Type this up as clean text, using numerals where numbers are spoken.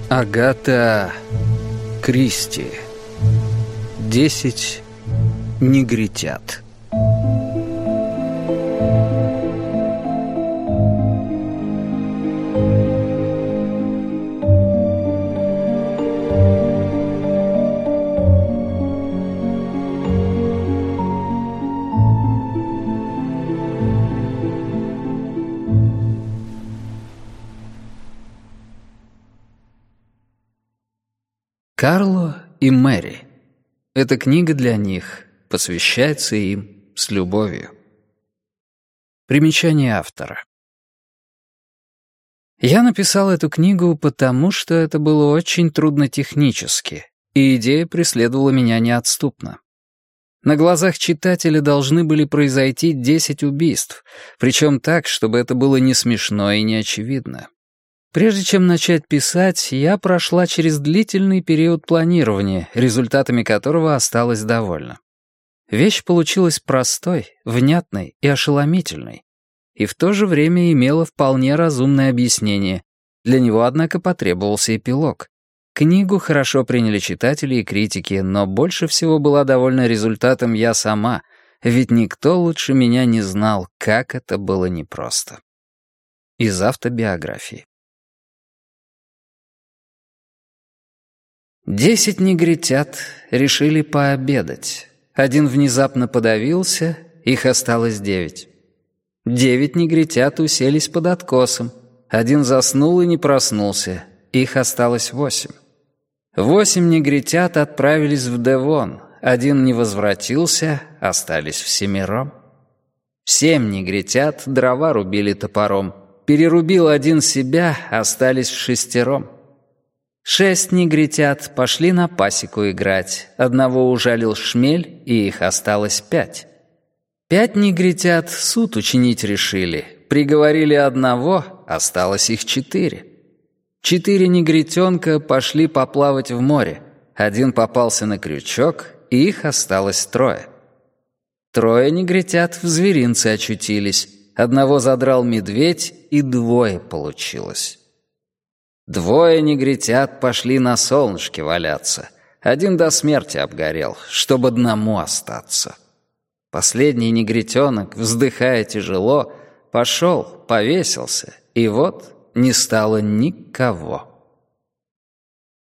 Агата Кристи. 10 негритят. Карло и Мэри. Эта книга для них, посвящается им с любовью. Примечание автора. Я написал эту книгу потому, что это было очень трудно технически, и идея преследовала меня неотступно. На глазах читателя должны были произойти 10 убийств, причем так, чтобы это было не смешно и не очевидно. Прежде чем начать писать, я прошла через длительный период планирования, результатами которого осталась довольна. Вещь получилась простой, внятной и ошеломительной, и в то же время имела вполне разумное объяснение. Для него, однако, потребовался эпилог. Книгу хорошо приняли читатели и критики, но больше всего была довольна результатом я сама, ведь никто лучше меня не знал, как это было непросто. Из автобиографии. 10 негритят решили пообедать. Один внезапно подавился, их осталось 9. 9 негритят уселись под откосом. Один заснул и не проснулся, их осталось 8. 8 негритят отправились в Девон. Один не возвратился, остались всемиром. 7 негритят дрова рубили топором. Перерубил один себя, остались 6. 6 негритят пошли на пасеку играть. Одного ужалил шмель, и их осталось 5. 5 негритят суд учинить решили. Приговорили одного, осталось их 4. 4 негритенка пошли поплавать в море. Один попался на крючок, и их осталось 3. 3 негритят в зверинце очутились. Одного задрал медведь, и 2 получилось. 2 негритят пошли на солнышке валяться. Один до смерти обгорел, чтобы одному остаться. Последний негритенок, вздыхая тяжело, пошел, повесился, и вот не стало никого.